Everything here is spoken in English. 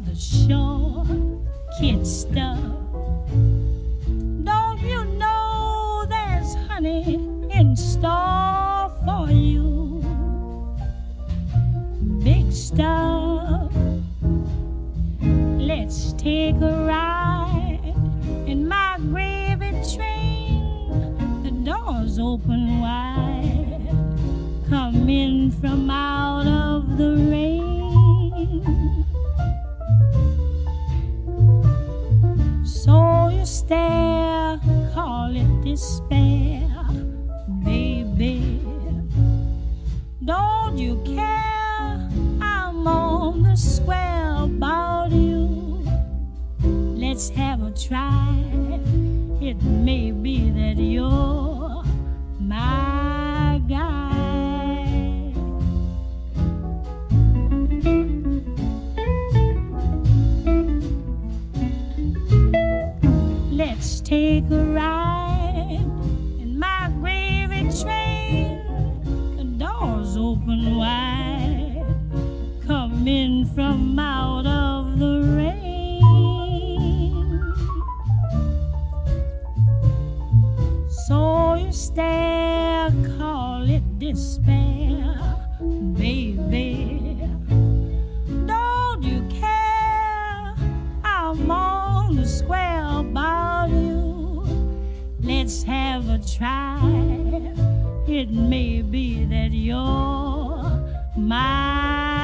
the short kid stuff. Don't you know there's honey in store for you? Big stuff. Let's take a ride in my gravy train. The door's open wide. Come in from out of the rain. So you stare, call it despair, baby. Don't you care? I'm on the square about you. Let's have a try. It may be that you're my guy. Let's take a ride in my gravy train. The door's open wide. Come in from out of the rain. So you stare, call it despair, baby. Don't you care? I'm on the square about you. Let's have a try. It may be that you're my